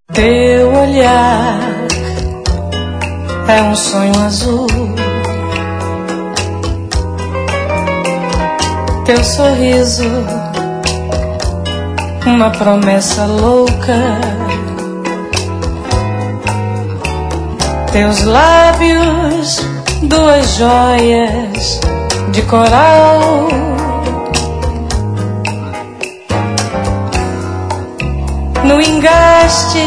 Teu olhar é um sonho azul, teu sorriso uma promessa louca, teus lábios duas joias de coral, no engaste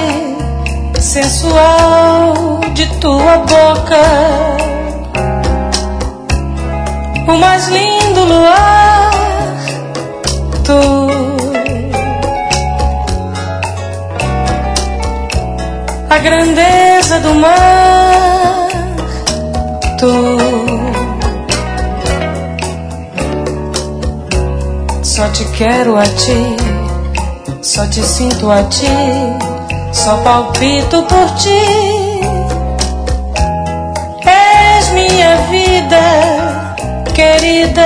sensual de tua boca, o mais lindo luar, tu, a grandeza do mar, tu, só te quero a ti, só te sinto a ti, só palpito por ti. És minha vida querida,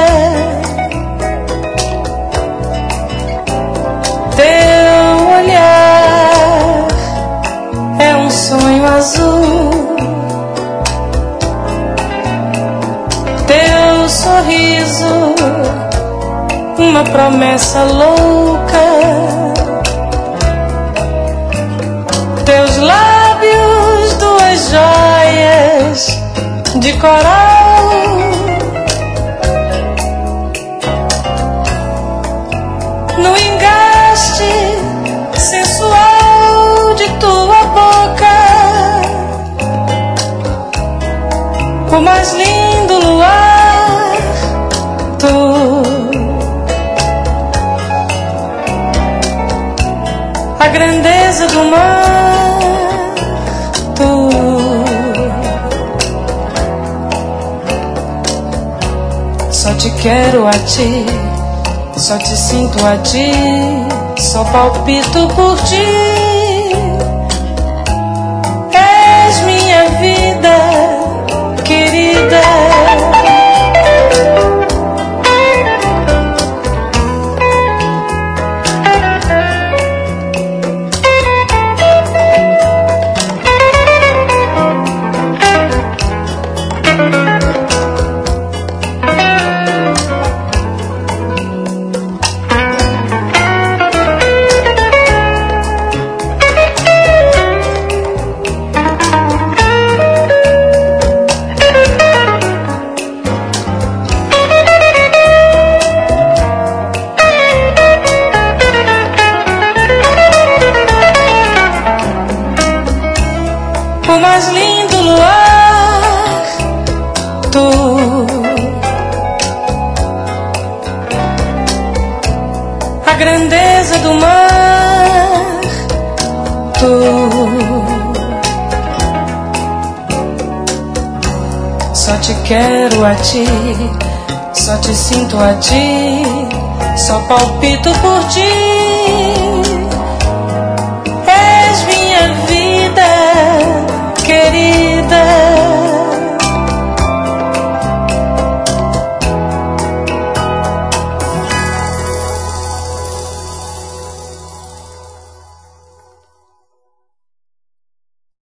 teu olhar é um sonho azul, teu sorriso uma promessa louca, teus lábios duas joias de coral, no engaste sensual de tua boca, o mais lindo luar, tu, a grandeza do mar, tu, só te quero a ti, só te sinto a ti, só palpito por ti. És minha vida querida, o mais lindo luar, tu, a grandeza do mar, tu, só te quero a ti, só te sinto a ti, só palpito por ti.